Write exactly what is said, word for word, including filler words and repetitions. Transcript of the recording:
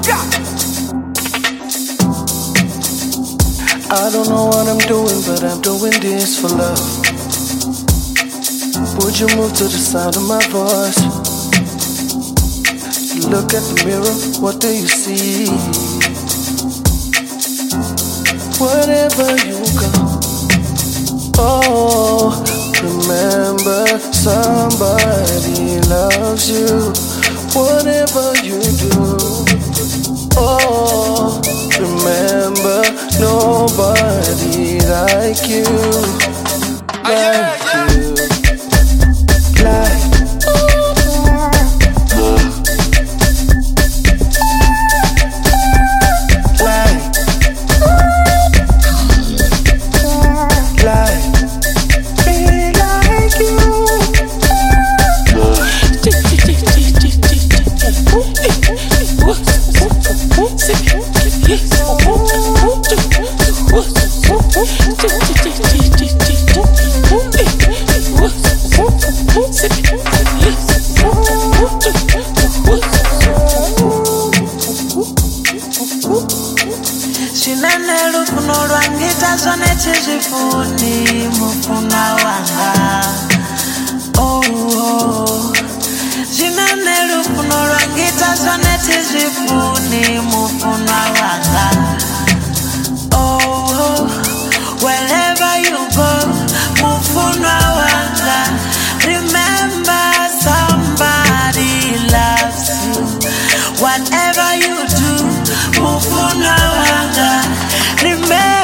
I don't know what I'm doing, but I'm doing this for love. Would you move to the sound of my voice? Look at the mirror, what do you see? Wherever you go, oh, remember somebody loves you. Whatever you do, oh, remember nobody like you, like you, like. Shinane lufuno lwangita zone chizifuni mufuna wanga. Oh oh. Shinane lufuno lwangita zone chizifuni mufuna wanga. Oh oh. Wherever you go, mufuna wanga. Remember somebody loves you. Whatever you do, mufuna wanga. Remember